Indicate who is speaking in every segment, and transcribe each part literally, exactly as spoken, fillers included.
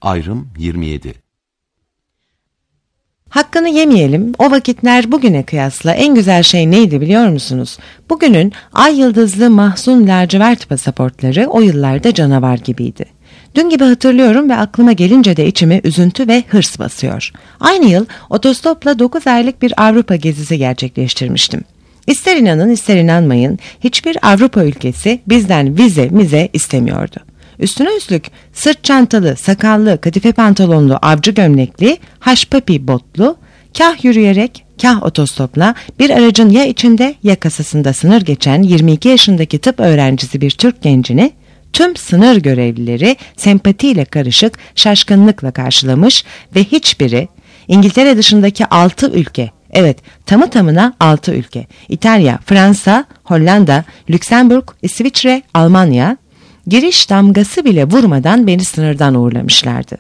Speaker 1: Ayrım yirmi yedi.
Speaker 2: Hakkını yemeyelim, o vakitler bugüne kıyasla en güzel şey neydi biliyor musunuz? Bugünün ay yıldızlı mahzun lacivert pasaportları o yıllarda canavar gibiydi. Dün gibi hatırlıyorum ve aklıma gelince de içimi üzüntü ve hırs basıyor. Aynı yıl otostopla dokuz aylık bir Avrupa gezisi gerçekleştirmiştim. İster inanın ister inanmayın, hiçbir Avrupa ülkesi bizden vize mize istemiyordu. Üstüne üstlük sırt çantalı, sakallı, kadife pantolonlu, avcı gömlekli, haşpapi botlu, kah yürüyerek, kah otostopla bir aracın ya içinde ya kasasında sınır geçen yirmi iki yaşındaki tıp öğrencisi bir Türk gencini tüm sınır görevlileri sempatiyle karışık şaşkınlıkla karşılamış ve hiçbiri İngiltere dışındaki altı ülke, evet tamı tamına altı ülke, İtalya, Fransa, Hollanda, Lüksemburg, İsviçre, Almanya, giriş damgası bile vurmadan beni sınırdan uğurlamışlardı.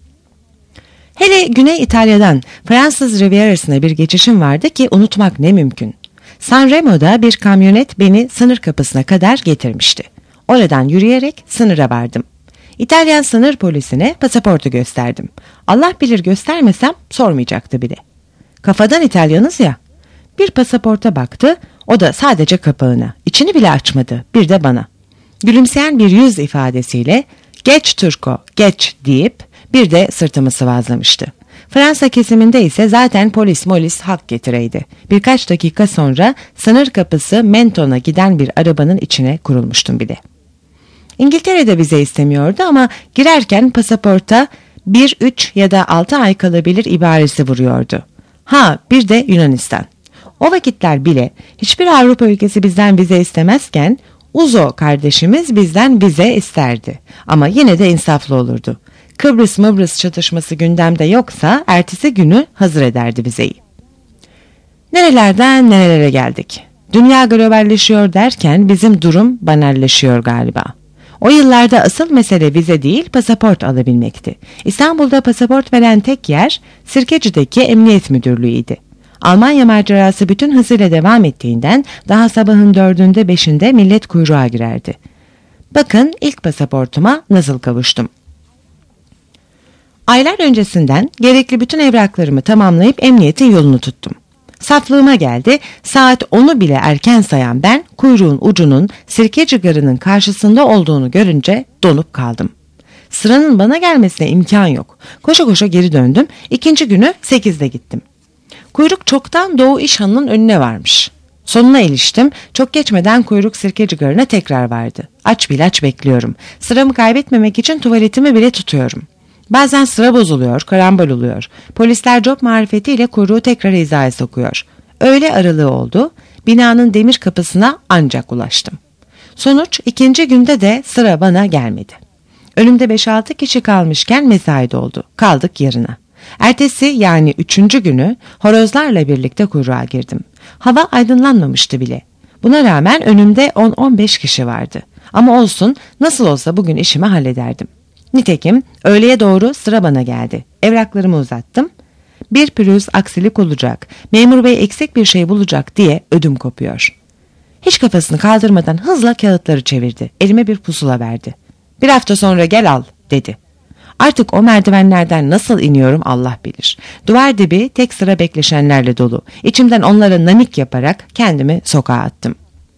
Speaker 2: Hele Güney İtalya'dan Fransız Riviera'sına bir geçişim vardı ki unutmak ne mümkün. Sanremo'da bir kamyonet beni sınır kapısına kadar getirmişti. Oradan yürüyerek sınıra vardım. İtalyan sınır polisine pasaportu gösterdim. Allah bilir göstermesem sormayacaktı bile. Kafadan İtalyanız ya. Bir pasaporta baktı, o da sadece kapağına. İçini bile açmadı, bir de bana. Gülümseyen bir yüz ifadesiyle "Geç Türko, geç" deyip bir de sırtımı sıvazlamıştı. Fransa kesiminde ise zaten polis molis hak getireydi. Birkaç dakika sonra sınır kapısı Menton'a giden bir arabanın içine kurulmuştum bile. İngiltere'de vize istemiyordu ama girerken pasaporta bir, üç ya da altı ay kalabilir ibaresi vuruyordu. Ha, bir de Yunanistan. O vakitler bile hiçbir Avrupa ülkesi bizden vize istemezken Uzo kardeşimiz bizden vize isterdi. Ama yine de insaflı olurdu. Kıbrıs Mıbrıs çatışması gündemde yoksa ertesi günü hazır ederdi vizeyi. Nerelerden nerelere geldik. Dünya globalleşiyor derken bizim durum banalleşiyor galiba. O yıllarda asıl mesele vize değil pasaport alabilmekti. İstanbul'da pasaport veren tek yer Sirkeci'deki Emniyet Müdürlüğü'ydi. Almanya macerası bütün hızıyla devam ettiğinden daha sabahın dördünde beşinde millet kuyruğa girerdi. Bakın ilk pasaportuma nasıl kavuştum. Aylar öncesinden gerekli bütün evraklarımı tamamlayıp emniyetin yolunu tuttum. Saflığıma geldi, saat onu bile erken sayan ben kuyruğun ucunun Sirkeci Garı'nın karşısında olduğunu görünce donup kaldım. Sıranın bana gelmesine imkan yok. Koşa koşa geri döndüm, ikinci günü sekizde gittim. Kuyruk çoktan Doğu İşhanı'nın önüne varmış. Sonuna iliştim, çok geçmeden kuyruk Sirkeci Garı'na tekrar vardı. Aç bilaç bekliyorum. Sıramı kaybetmemek için tuvaletimi bile tutuyorum. Bazen sıra bozuluyor, karambol oluyor. Polisler cop marifetiyle kuyruğu tekrar hizaya sokuyor. Öğle aralığı oldu, binanın demir kapısına ancak ulaştım. Sonuç ikinci günde de sıra bana gelmedi. Önümde beş altı kişi kalmışken mesai doldu. Kaldık yarına. Ertesi yani üçüncü günü horozlarla birlikte kuyruğa girdim. Hava aydınlanmamıştı bile. Buna rağmen önümde on on beş kişi vardı. Ama olsun, nasıl olsa bugün işimi hallederdim. Nitekim öğleye doğru sıra bana geldi. Evraklarımı uzattım. Bir pürüz aksilik olacak, memur bey eksik bir şey bulacak diye ödüm kopuyor. Hiç kafasını kaldırmadan hızla kağıtları çevirdi. Elime bir pusula verdi. Bir hafta sonra gel al dedi. Artık o merdivenlerden nasıl iniyorum Allah bilir. Duvar dibi tek sıra bekleşenlerle dolu. İçimden onlara nanik yaparak kendimi sokağa attım.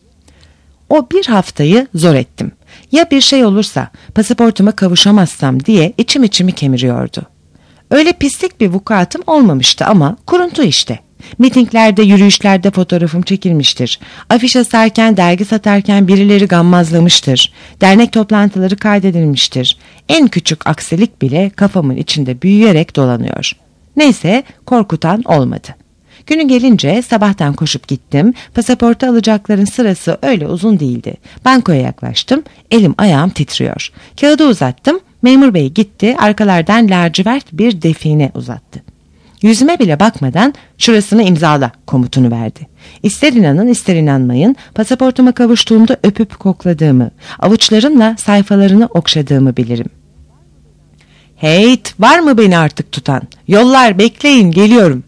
Speaker 2: O bir haftayı zor ettim. Ya bir şey olursa, pasaportuma kavuşamazsam diye içim içimi kemiriyordu. Öyle pislik bir vukuatım olmamıştı ama kuruntu işte. Mitinglerde, yürüyüşlerde fotoğrafım çekilmiştir. Afiş asarken, dergi satarken birileri gammazlamıştır. Dernek toplantıları kaydedilmiştir. En küçük aksilik bile kafamın içinde büyüyerek dolanıyor. Neyse, korkutan olmadı. Günü gelince sabahtan koşup gittim. Pasaportu alacakların sırası öyle uzun değildi. Bankoya yaklaştım. Elim ayağım titriyor. Kağıdı uzattım. Memur bey gitti. Arkalardan lacivert bir define uzattı. Yüzüme bile bakmadan şurasını imzala komutunu verdi. İster inanın ister inanmayın pasaportuma kavuştuğumda öpüp kokladığımı, avuçlarımla sayfalarını okşadığımı bilirim. Heyt, var mı beni artık tutan? Yollar bekleyin, geliyorum.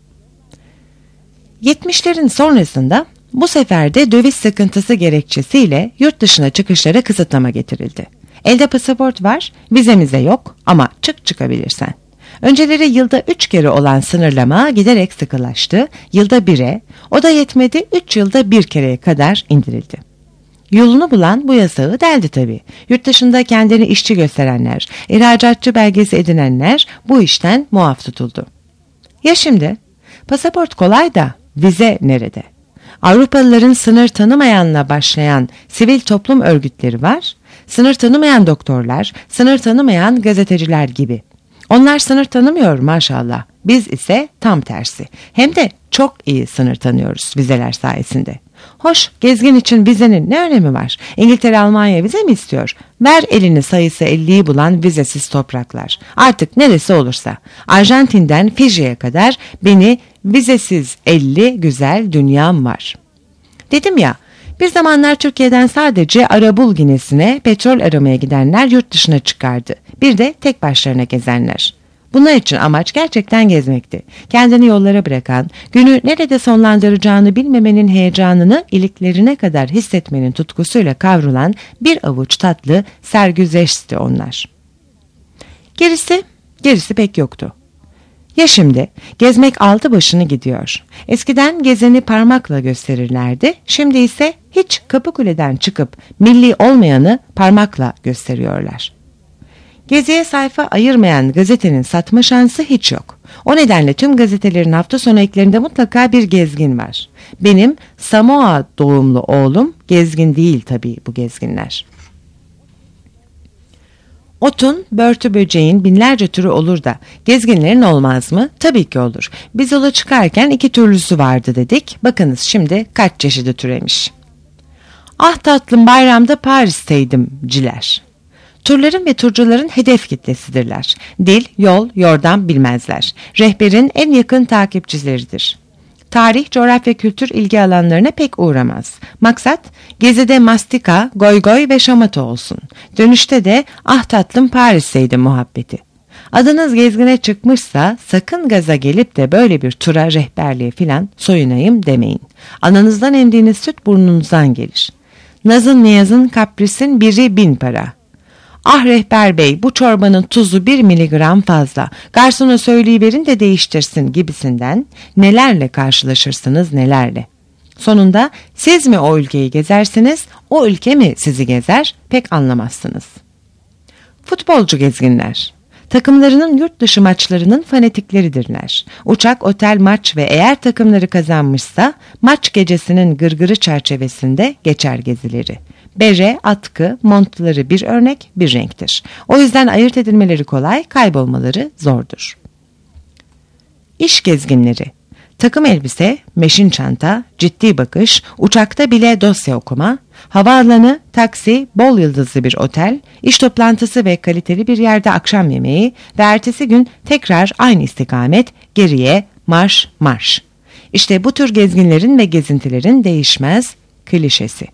Speaker 2: yetmişlerin sonrasında bu sefer de döviz sıkıntısı gerekçesiyle yurt dışına çıkışlara kısıtlama getirildi. Elde pasaport var, vizemize yok ama çık çıkabilirsen. Önceleri yılda üç kere olan sınırlama giderek sıkılaştı, yılda bire, o da yetmedi üç yılda bir kereye kadar indirildi. Yolunu bulan bu yasağı deldi tabii. Yurt dışında kendini işçi gösterenler, ihracatçı belgesi edinenler bu işten muaf tutuldu. Ya şimdi? Pasaport kolay da vize nerede? Avrupalıların sınır tanımayanla başlayan sivil toplum örgütleri var, sınır tanımayan doktorlar, sınır tanımayan gazeteciler gibi. Onlar sınır tanımıyor maşallah. Biz ise tam tersi. Hem de çok iyi sınır tanıyoruz vizeler sayesinde. Hoş, gezgin için vizenin ne önemi var? İngiltere, Almanya vize mi istiyor? Ver elini sayısı elliyi bulan vizesiz topraklar. Artık neresi olursa. Arjantin'den Fiji'ye kadar beni vizesiz elli güzel dünyam var. Dedim ya, bir zamanlar Türkiye'den sadece Arabul Ginesi'ne petrol aramaya gidenler yurt dışına çıkardı. Bir de tek başlarına gezenler. Bunlar için amaç gerçekten gezmekti. Kendini yollara bırakan, günü nerede sonlandıracağını bilmemenin heyecanını iliklerine kadar hissetmenin tutkusuyla kavrulan bir avuç tatlı sergüzeşti onlar. Gerisi, gerisi pek yoktu. Ya şimdi, gezmek aldı başını gidiyor. Eskiden gezeni parmakla gösterirlerdi, şimdi ise hiç Kapıkule'den çıkıp milli olmayanı parmakla gösteriyorlar. Geziye sayfa ayırmayan gazetenin satma şansı hiç yok. O nedenle tüm gazetelerin hafta sonu eklerinde mutlaka bir gezgin var. Benim Samoa doğumlu oğlum gezgin değil tabii bu gezginler. Otun, börtü böceğin binlerce türü olur da gezginlerin olmaz mı? Tabii ki olur. Biz yola çıkarken iki türlüsü vardı dedik. Bakınız şimdi kaç çeşidi türemiş. Ah tatlım bayramda Paris'teydim ciler. Turların ve turcuların hedef kitlesidirler. Dil, yol, yordam bilmezler. Rehberin en yakın takipçileridir. Tarih, coğrafya, kültür ilgi alanlarına pek uğramaz. Maksat, gezide mastika, goygoy ve şamata olsun. Dönüşte de ah tatlım Paris'teydi muhabbeti. Adınız gezgine çıkmışsa sakın gaza gelip de böyle bir tura rehberliğe filan soyunayım demeyin. Ananızdan emdiğiniz süt burnunuzdan gelir. Nazın niyazın kaprisin biri bin para. Ah rehber bey bu çorbanın tuzu bir miligram fazla. Garsona söyleyiverin de değiştirsin gibisinden nelerle karşılaşırsınız nelerle. Sonunda siz mi o ülkeyi gezersiniz, o ülke mi sizi gezer pek anlamazsınız. Futbolcu gezginler. Takımlarının yurt dışı maçlarının fanatikleridirler. Uçak, otel, maç ve eğer takımları kazanmışsa maç gecesinin gırgırı çerçevesinde geçer gezileri. Bere, atkı, montları bir örnek, bir renktir. O yüzden ayırt edilmeleri kolay, kaybolmaları zordur. İş gezginleri. Takım elbise, meşin çanta, ciddi bakış, uçakta bile dosya okuma, havaalanı, taksi, bol yıldızlı bir otel, iş toplantısı ve kaliteli bir yerde akşam yemeği ve ertesi gün tekrar aynı istikamet, geriye marş marş. İşte bu tür gezginlerin ve gezintilerin değişmez klişesi.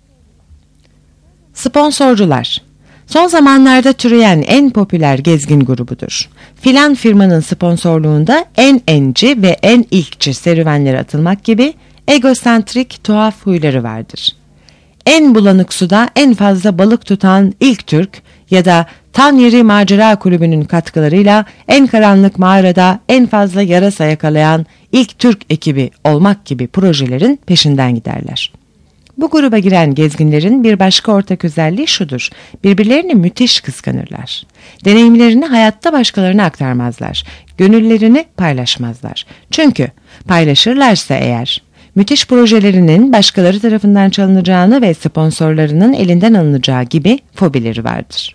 Speaker 2: Sponsorcular. Son zamanlarda türeyen en popüler gezgin grubudur. Filan firmanın sponsorluğunda en enci ve en ilkçi serüvenlere atılmak gibi egosentrik tuhaf huyları vardır. En bulanık suda en fazla balık tutan ilk Türk ya da Tan Yeri Macera Kulübü'nün katkılarıyla en karanlık mağarada en fazla yarasa yakalayan ilk Türk ekibi olmak gibi projelerin peşinden giderler. Bu gruba giren gezginlerin bir başka ortak özelliği şudur: birbirlerini müthiş kıskanırlar. Deneyimlerini hayatta başkalarına aktarmazlar. Gönüllerini paylaşmazlar. Çünkü paylaşırlarsa eğer, müthiş projelerinin başkaları tarafından çalınacağını ve sponsorlarının elinden alınacağı gibi fobileri vardır.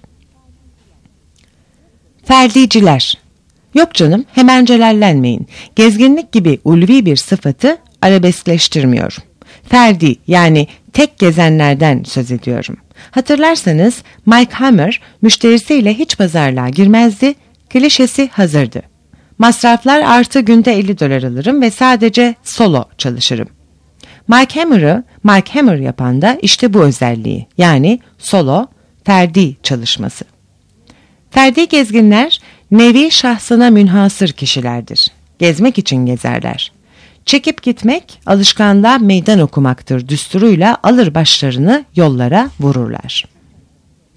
Speaker 2: Ferdiciler. Yok canım, hemen celallenmeyin. Gezginlik gibi ulvi bir sıfatı arabeskleştirmiyorum. Ferdi yani tek gezenlerden söz ediyorum. Hatırlarsanız Mike Hammer müşterisiyle hiç pazarlığa girmezdi, klişesi hazırdı. Masraflar artı günde elli dolar alırım ve sadece solo çalışırım. Mike Hammer'ı Mike Hammer yapan da işte bu özelliği, yani solo, ferdi çalışması. Ferdi gezginler nevi şahsına münhasır kişilerdir. Gezmek için gezerler. Çekip gitmek alışkanlığa meydan okumaktır düsturuyla alır başlarını yollara vururlar.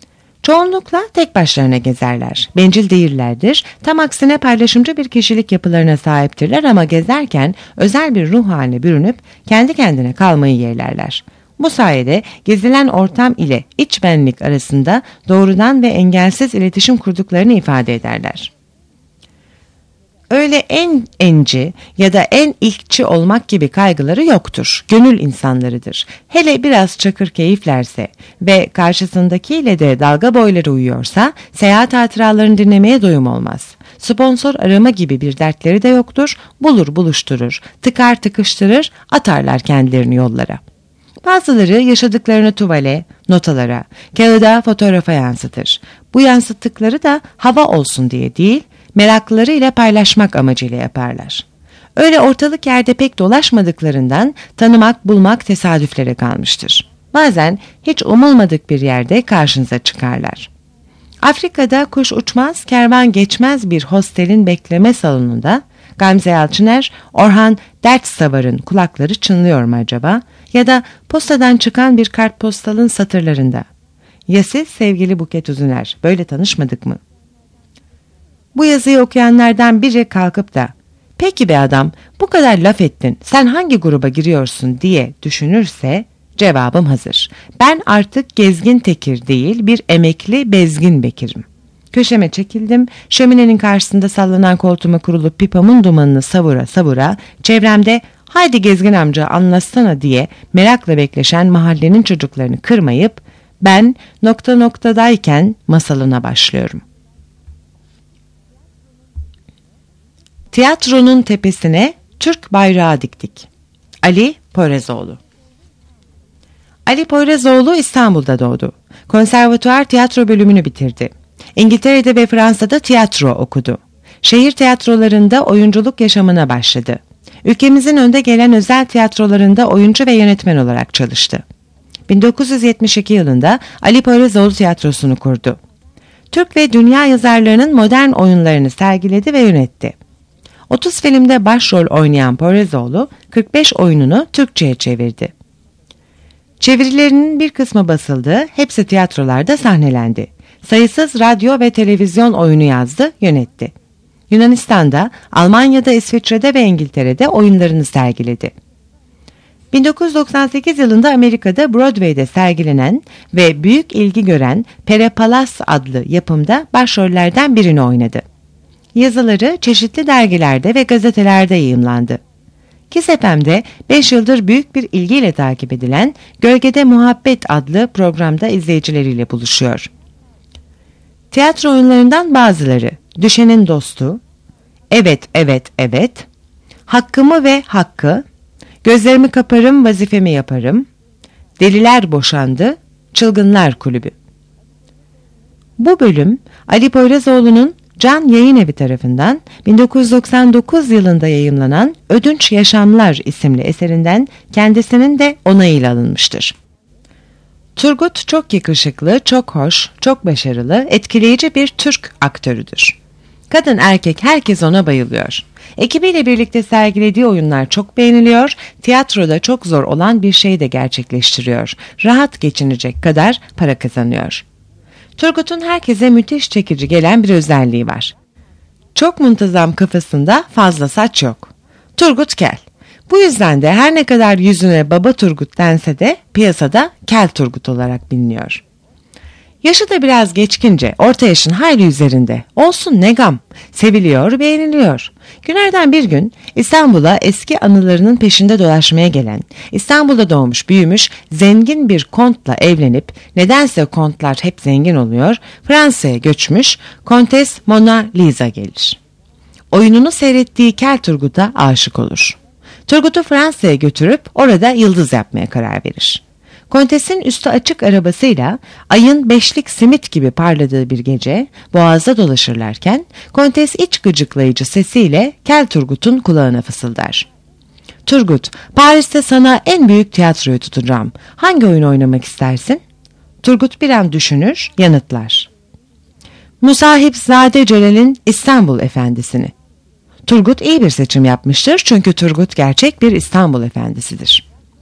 Speaker 2: Çoğunlukla tek başlarına gezerler. Bencil değillerdir. Tam aksine paylaşımcı bir kişilik yapılarına sahiptirler ama gezerken özel bir ruh haline bürünüp kendi kendine kalmayı yeğlerler. Bu sayede gezilen ortam ile iç benlik arasında doğrudan ve engelsiz iletişim kurduklarını ifade ederler. Öyle en enci ya da en ilkçi olmak gibi kaygıları yoktur. Gönül insanlarıdır. Hele biraz çakır keyiflerse ve karşısındakiyle de dalga boyları uyuyorsa seyahat hatıralarını dinlemeye doyum olmaz. Sponsor arama gibi bir dertleri de yoktur. Bulur buluşturur, tıkar tıkıştırır, atarlar kendilerini yollara. Bazıları yaşadıklarını tuvale, notalara, kağıda, fotoğrafa yansıtır. Bu yansıttıkları da hava olsun diye değil, merakları ile paylaşmak amacıyla yaparlar. Öyle ortalık yerde pek dolaşmadıklarından tanımak, bulmak tesadüflere kalmıştır. Bazen hiç umulmadık bir yerde karşınıza çıkarlar. Afrika'da kuş uçmaz, kervan geçmez bir hostelin bekleme salonunda Gamze Yalçıner, Orhan Dertsavar'ın kulakları çınlıyor mu acaba? Ya da postadan çıkan bir kartpostalın satırlarında. Ya siz sevgili Buket Uzuner, böyle tanışmadık mı? Bu yazıyı okuyanlardan biri kalkıp da "Peki be adam, bu kadar laf ettin, sen hangi gruba giriyorsun?" diye düşünürse cevabım hazır. Ben artık gezgin tekir değil, bir emekli bezgin bekirim. Köşeme çekildim, şöminenin karşısında sallanan koltuğuma kurulup pipamın dumanını savura savura çevremde "Haydi gezgin amca anlatsana" diye merakla bekleşen mahallenin çocuklarını kırmayıp ben nokta noktadayken masalına başlıyorum. Tiyatronun tepesine Türk bayrağı diktik. Ali Poyrazoğlu. Ali Poyrazoğlu İstanbul'da doğdu. Konservatuvar tiyatro bölümünü bitirdi. İngiltere'de ve Fransa'da tiyatro okudu. Şehir tiyatrolarında oyunculuk yaşamına başladı. Ülkemizin önde gelen özel tiyatrolarında oyuncu ve yönetmen olarak çalıştı. bin dokuz yüz yetmiş iki yılında Ali Poyrazoğlu Tiyatrosu'nu kurdu. Türk ve dünya yazarlarının modern oyunlarını sergiledi ve yönetti. otuz filmde başrol oynayan Poyrazoğlu kırk beş oyununu Türkçe'ye çevirdi. Çevirilerinin bir kısmı basıldı, hepsi tiyatrolarda sahnelendi. Sayısız radyo ve televizyon oyunu yazdı, yönetti. Yunanistan'da, Almanya'da, İsviçre'de ve İngiltere'de oyunlarını sergiledi. bin dokuz yüz doksan sekiz yılında Amerika'da Broadway'de sergilenen ve büyük ilgi gören Peripalas adlı yapımda başrollerden birini oynadı. Yazıları çeşitli dergilerde ve gazetelerde yayımlandı. Kiss F M'de beş yıldır büyük bir ilgiyle takip edilen Gölgede Muhabbet adlı programda izleyicileriyle buluşuyor. Tiyatro oyunlarından bazıları Düşenin Dostu, Evet Evet Evet, Hakkımı ve Hakkı, Gözlerimi Kaparım Vazifemi Yaparım, Deliler Boşandı, Çılgınlar Kulübü. Bu bölüm Ali Poyrazoğlu'nun Can Yayınevi tarafından bin dokuz yüz doksan dokuz yılında yayımlanan Ödünç Yaşamlar isimli eserinden kendisinin de onayıyla alınmıştır. Turgut çok yakışıklı, çok hoş, çok başarılı, etkileyici bir Türk aktörüdür. Kadın erkek herkes ona bayılıyor. Ekibiyle birlikte sergilediği oyunlar çok beğeniliyor, tiyatroda çok zor olan bir şey de gerçekleştiriyor. Rahat geçinecek kadar para kazanıyor. Turgut'un herkese müthiş çekici gelen bir özelliği var. Çok muntazam kafasında fazla saç yok. Turgut kel. Bu yüzden de her ne kadar yüzüne Baba Turgut dense de piyasada Kel Turgut olarak biliniyor. Yaşı da biraz geçkince, orta yaşın hayli üzerinde. Olsun ne gam, seviliyor, beğeniliyor. Günlerden bir gün İstanbul'a eski anılarının peşinde dolaşmaya gelen, İstanbul'da doğmuş büyümüş zengin bir kontla evlenip, nedense kontlar hep zengin oluyor, Fransa'ya göçmüş Kontes Mona Lisa gelir. Oyununu seyrettiği Kel Turgut'a aşık olur. Turgut'u Fransa'ya götürüp orada yıldız yapmaya karar verir. Kontes'in üstü açık arabasıyla ayın beşlik simit gibi parladığı bir gece boğazda dolaşırlarken Kontes iç gıcıklayıcı sesiyle Kel Turgut'un kulağına fısıldar. Turgut, Paris'te sana en büyük tiyatroyu tutacağım. Hangi oyun oynamak istersin? Turgut bir an düşünür, yanıtlar. Musahipzade Celal'in İstanbul Efendisi'ni. Turgut iyi bir seçim yapmıştır çünkü Turgut gerçek bir İstanbul Efendisidir.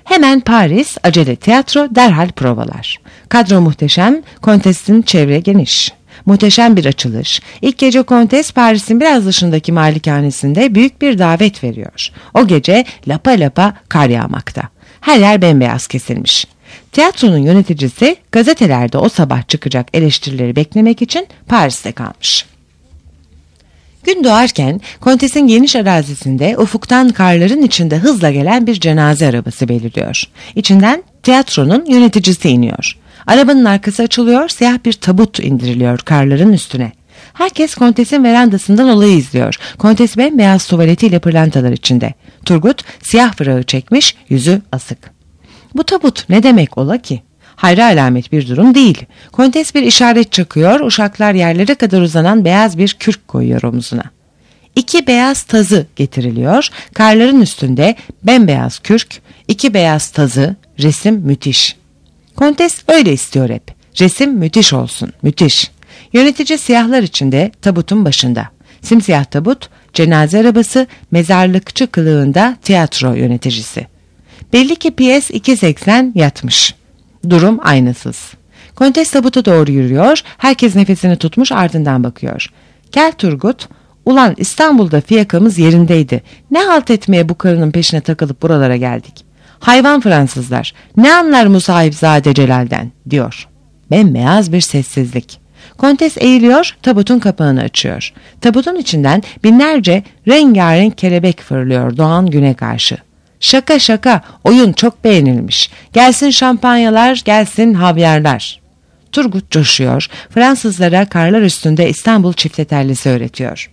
Speaker 2: Hemen Paris, acele tiyatro, derhal provalar. Kadro muhteşem, Kontes'in çevre geniş. Muhteşem bir açılış. İlk gece Kontes Paris'in biraz dışındaki malikanesinde büyük bir davet veriyor. O gece lapa lapa kar yağmakta. Her yer bembeyaz kesilmiş. Tiyatronun yöneticisi gazetelerde o sabah çıkacak eleştirileri beklemek için Paris'te kalmış. Gün doğarken Kontes'in geniş arazisinde ufuktan karların içinde hızla gelen bir cenaze arabası beliriyor. İçinden tiyatronun yöneticisi iniyor. Arabanın arkası açılıyor, siyah bir tabut indiriliyor karların üstüne. Herkes Kontes'in verandasından olayı izliyor. Kontes bembeyaz tuvaletiyle pırlantalar içinde. Turgut siyah fırağı çekmiş, yüzü asık. Bu tabut ne demek ola ki? Hayra alamet bir durum değil. Kontes bir işaret çakıyor, uşaklar yerlere kadar uzanan beyaz bir kürk koyuyor omzuna. İki beyaz tazı getiriliyor, karların üstünde bembeyaz kürk, iki beyaz tazı, resim müthiş. Kontes öyle istiyor hep. Resim müthiş olsun, müthiş. Yönetici siyahlar içinde tabutun başında. Simsiyah tabut, cenaze arabası, mezarlıkçı kılığında tiyatro yöneticisi. Belli ki piyes iki seksen yatmış. Durum aynasız. Kontes tabuta doğru yürüyor, herkes nefesini tutmuş ardından bakıyor. Kel Turgut, ulan İstanbul'da fiyakamız yerindeydi. Ne halt etmeye bu karının peşine takılıp buralara geldik. Hayvan Fransızlar, ne anlar Musahipzade Celal'den, diyor. Bembeyaz bir sessizlik. Kontes eğiliyor, tabutun kapağını açıyor. Tabutun içinden binlerce rengarenk kelebek fırlıyor doğan güne karşı. Şaka şaka, oyun çok beğenilmiş. Gelsin şampanyalar, gelsin havyarlar. Turgut coşuyor, Fransızlara karlar üstünde İstanbul çiftetellisi öğretiyor.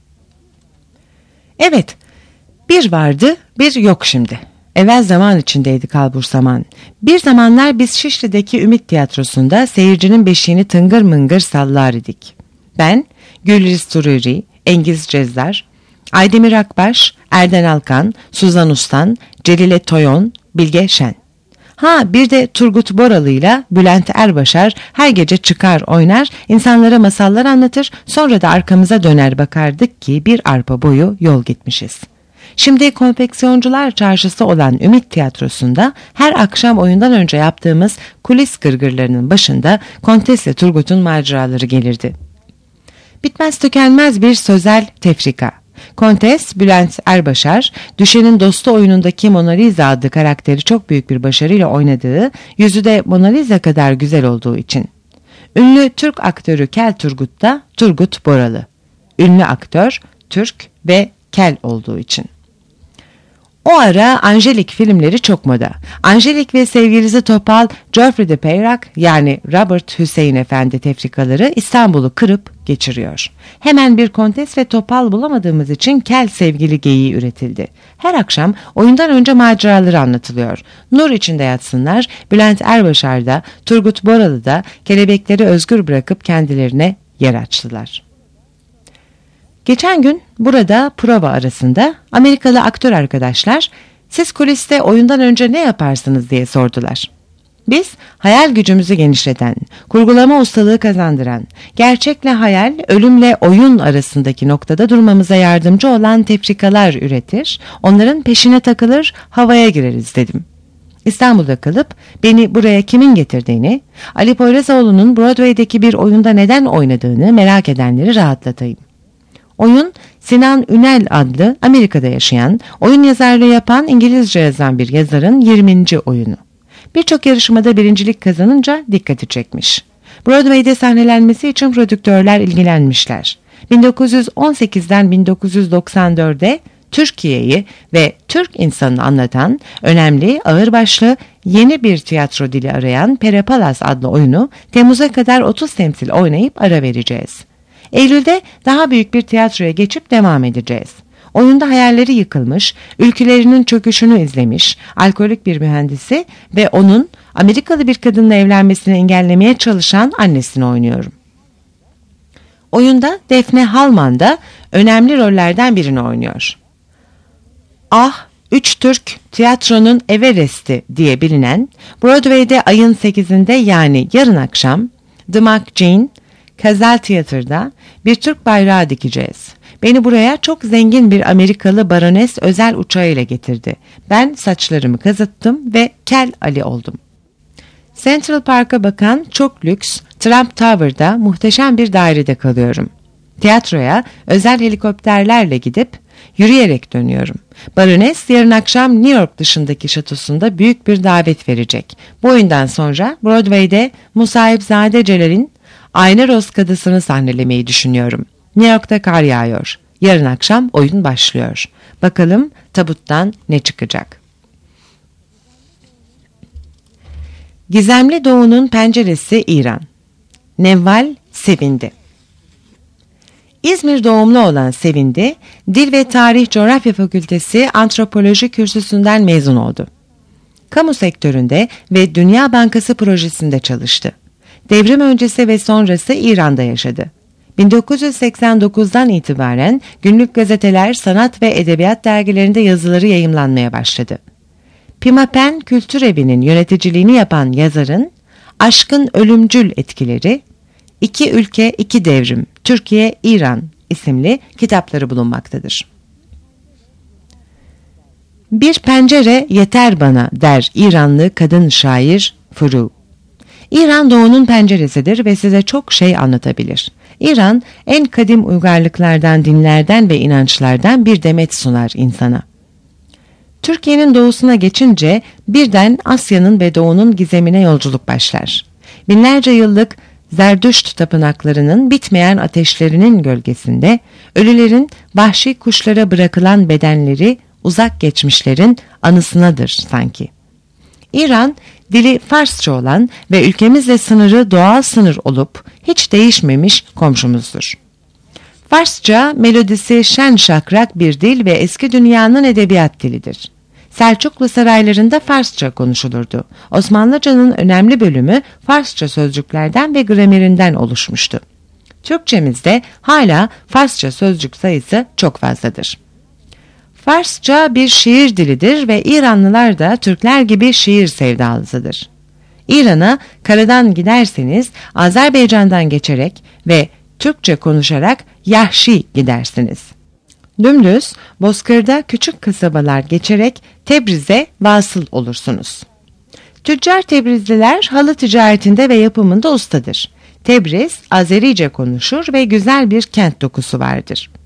Speaker 2: Evet, bir vardı, bir yok şimdi. Evvel zaman içindeydi kalbur zaman. Bir zamanlar biz Şişli'deki Ümit Tiyatrosu'nda seyircinin beşiğini tıngır mıngır sallar idik. Ben, Gülriz Tururi, Engiz Cezzar, Aydemir Akbaş, Erden Alkan, Suzan Ustan, Celile Toyon, Bilge Şen. Ha bir de Turgut Boralı'yla Bülent Erbaşar her gece çıkar oynar, insanlara masallar anlatır, sonra da arkamıza döner bakardık ki bir arpa boyu yol gitmişiz. Şimdi konfeksiyoncular çarşısı olan Ümit Tiyatrosu'nda her akşam oyundan önce yaptığımız kulis gırgırlarının başında Kontes ile Turgut'un maceraları gelirdi. Bitmez tükenmez bir sözel tefrika. Kontes, Bülent Erbaşar, Düşenin Dostu oyunundaki Mona Lisa adlı karakteri çok büyük bir başarıyla oynadığı, yüzü de Mona Lisa kadar güzel olduğu için. Ünlü Türk aktörü Kel Turgut da Turgut Boralı. Ünlü aktör, Türk ve kel olduğu için. O ara Angelik filmleri çok moda. Angelik ve sevgilisi Topal, Geoffrey de Peyrac yani Robert Hüseyin Efendi tefrikaları İstanbul'u kırıp geçiriyor. Hemen bir Kontes ve Topal bulamadığımız için kel sevgili geyiği üretildi. Her akşam oyundan önce maceraları anlatılıyor. Nur içinde yatsınlar, Bülent Erbaşar da, Turgut Boralı da kelebekleri özgür bırakıp kendilerine yer açtılar. Geçen gün burada prova arasında Amerikalı aktör arkadaşlar siz kuliste oyundan önce ne yaparsınız diye sordular. Biz hayal gücümüzü genişleten, kurgulama ustalığı kazandıran, gerçekle hayal, ölümle oyun arasındaki noktada durmamıza yardımcı olan tefrikalar üretir, onların peşine takılır, havaya gireriz dedim. İstanbul'da kalıp beni buraya kimin getirdiğini, Ali Poyrazoğlu'nun Broadway'deki bir oyunda neden oynadığını merak edenleri rahatlatayım. Oyun, Sinan Ünel adlı Amerika'da yaşayan, oyun yazarlığı yapan, İngilizce yazan bir yazarın yirminci oyunu. Birçok yarışmada birincilik kazanınca dikkati çekmiş. Broadway'de sahnelenmesi için prodüktörler ilgilenmişler. bin dokuz yüz on sekizden bin dokuz yüz doksan dörde Türkiye'yi ve Türk insanını anlatan, önemli, ağırbaşlı, yeni bir tiyatro dili arayan Perepalas adlı oyunu Temmuz'a kadar otuz temsil oynayıp ara vereceğiz. Eylül'de daha büyük bir tiyatroya geçip devam edeceğiz. Oyunda hayalleri yıkılmış, ülkelerinin çöküşünü izlemiş, alkolik bir mühendisi ve onun Amerikalı bir kadınla evlenmesini engellemeye çalışan annesini oynuyorum. Oyunda Defne Halman da önemli rollerden birini oynuyor. Ah, Üç Türk tiyatronun Everest'i diye bilinen, Broadway'de ayın sekizinde yani yarın akşam The McGean Kazel Tiyatro'da bir Türk bayrağı dikeceğiz. Beni buraya çok zengin bir Amerikalı barones özel uçağıyla getirdi. Ben saçlarımı kazıttım ve Kel Ali oldum. Central Park'a bakan çok lüks Trump Tower'da muhteşem bir dairede kalıyorum. Tiyatroya özel helikopterlerle gidip yürüyerek dönüyorum. Barones yarın akşam New York dışındaki şatosunda büyük bir davet verecek. Bu oyundan sonra Broadway'de Musahipzade Celal'in Ayna Roz Kadısı'nı sahnelemeyi düşünüyorum. New York'ta kar yağıyor. Yarın akşam oyun başlıyor. Bakalım tabuttan ne çıkacak? Gizemli Doğu'nun penceresi İran. Nevval Sevindi. İzmir doğumlu olan Sevindi, Dil ve Tarih Coğrafya Fakültesi Antropoloji kürsüsünden mezun oldu. Kamu sektöründe ve Dünya Bankası projesinde çalıştı. Devrim öncesi ve sonrası İran'da yaşadı. bin dokuz yüz seksen dokuzdan itibaren günlük gazeteler, sanat ve edebiyat dergilerinde yazıları yayımlanmaya başladı. Pimapen Kültür Evi'nin yöneticiliğini yapan yazarın Aşkın Ölümcül Etkileri, İki Ülke İki Devrim, Türkiye İran isimli kitapları bulunmaktadır. Bir pencere yeter bana der İranlı kadın şair Furu. İran doğunun penceresidir ve size çok şey anlatabilir. İran en kadim uygarlıklardan, dinlerden ve inançlardan bir demet sunar insana. Türkiye'nin doğusuna geçince birden Asya'nın ve doğunun gizemine yolculuk başlar. Binlerce yıllık Zerdüşt tapınaklarının bitmeyen ateşlerinin gölgesinde ölülerin vahşi kuşlara bırakılan bedenleri uzak geçmişlerin anısınadır sanki. İran, dili Farsça olan ve ülkemizle sınırı doğal sınır olup hiç değişmemiş komşumuzdur. Farsça melodisi şen şakrak bir dil ve eski dünyanın edebiyat dilidir. Selçuklu saraylarında Farsça konuşulurdu. Osmanlıca'nın önemli bölümü Farsça sözcüklerden ve gramerinden oluşmuştu. Türkçemizde hala Farsça sözcük sayısı çok fazladır. Farsça bir şiir dilidir ve İranlılar da Türkler gibi şiir sevdalısıdır. İran'a karadan giderseniz Azerbaycan'dan geçerek ve Türkçe konuşarak Yahşi gidersiniz. Dümdüz Bozkır'da küçük kasabalar geçerek Tebriz'e vasıl olursunuz. Tüccar Tebrizliler halı ticaretinde ve yapımında ustadır. Tebriz Azerice konuşur ve güzel bir kent dokusu vardır.